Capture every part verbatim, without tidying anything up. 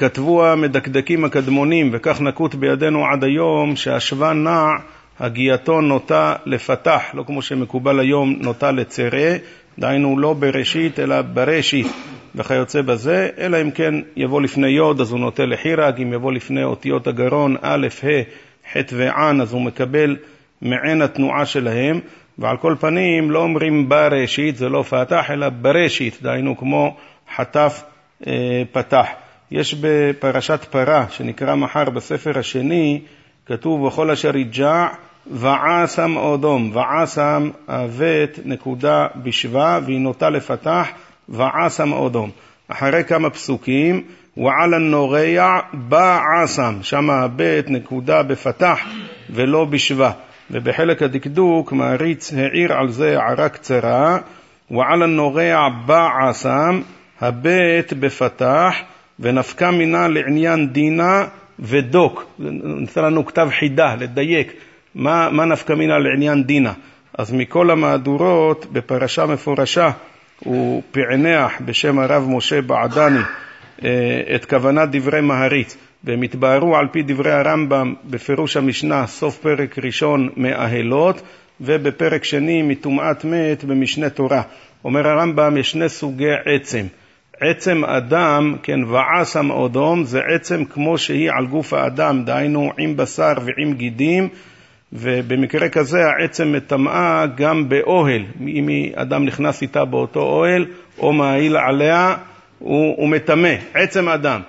כתבו המדקדקים הקדמונים, וכך נקוט בידינו עד היום, שהשווה נע הגייתו נוטה לפתח, לא כמו שמקובל היום נוטה לצרה, דהיינו לא בראשית אלא בראשית וכיוצא בזה, אלא אם כן יבוא לפני יוד אז הוא נוטה לחירג, אם יבוא לפני אותיות הגרון א', ה', ח' וען אז הוא מקבל מעין התנועה שלהם, ועל כל פנים לא אומרים בראשית, זה לא פתח אלא בראשית, דהיינו כמו חטף אה, פתח. יש בפרשת פרה שנקרא מחר בספר השני, כתוב וכל אשר יג'ע ועשם אודום, ועשם אבט נקודה בשווה והיא נוטה לפתח ועשם אודום. אחרי כמה פסוקים ועל הנורע בעשם, שם הבט נקודה בפתח ולא בשווה, ובחלק הדקדוק מעריץ העיר על זה הערה קצרה, ועל הנורע בעשם הבט בפתח ונפקה מינה לעניין דינה ודוק. נתן לנו כתב חידה לדייק מה, מה נפקה מינה לעניין דינה. אז מכל המהדורות בפרשה מפורשה הוא פענח בשם הרב משה בעדני את כוונת דברי מהריץ, והם התבהרו על פי דברי הרמב"ם בפירוש המשנה סוף פרק ראשון מאהלות, ובפרק שני מטומאת מת במשנה תורה. אומר הרמב"ם יש שני סוגי עצם. עצם אדם, כן, ועשם אודום, זה עצם כמו שהיא על גוף האדם, דהיינו עם בשר ועם גידים, ובמקרה כזה העצם מטמאה גם באוהל. אם אדם נכנס איתה באותו אוהל או מעיל עליה, הוא, הוא מטמא. עצם אדם.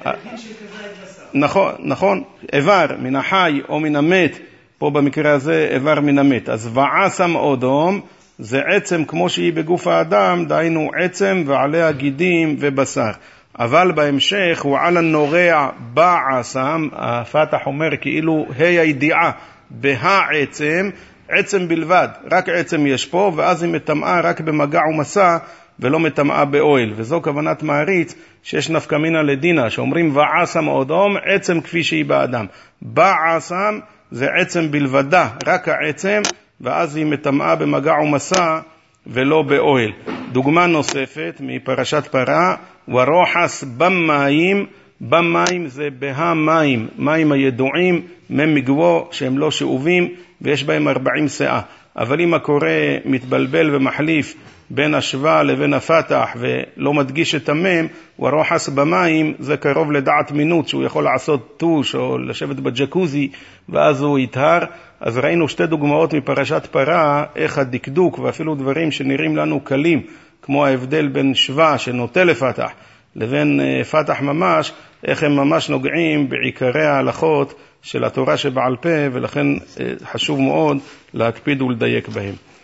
נכון, נכון. איבר מן החי או מן המת, פה במקרה הזה איבר מן המת. אז ועשם אודום, זה עצם כמו שהיא בגוף האדם, דהיינו עצם ועליה גידים ובשר. אבל בהמשך הוא על הנורע בעשם, הפתח אומר כאילו ה' הידיעה בהעצם, עצם בלבד, רק עצם יש פה, ואז היא מטמאה רק במגע ומסע ולא מטמאה באוהל. וזו כוונת מעריץ שיש נפקא מינה לדינה, שאומרים ועשם אודום, עצם כפי שהיא באדם. בעשם זה עצם בלבדה, רק העצם, ואז היא מטמאה במגע ומסע ולא באוהל. דוגמה נוספת מפרשת פרה, ורוחס במים, במים זה בהמים, מים הידועים, מם מגבו שהם לא שאובים ויש בהם ארבעים שאה. אבל אם הקורא מתבלבל ומחליף בין השווה לבין הפתח ולא מדגיש את המם, ורוחס במים זה קרוב לדעת מינות שהוא יכול לעשות טוש או לשבת בג'קוזי ואז הוא יתהר. אז ראינו שתי דוגמאות מפרשת פרה, איך הדקדוק ואפילו דברים שנראים לנו קלים, כמו ההבדל בין שווה שנוטה לפתח לבין פתח ממש, איך הם ממש נוגעים בעיקרי ההלכות של התורה שבעל פה, ולכן חשוב מאוד להקפיד ולדייק בהם.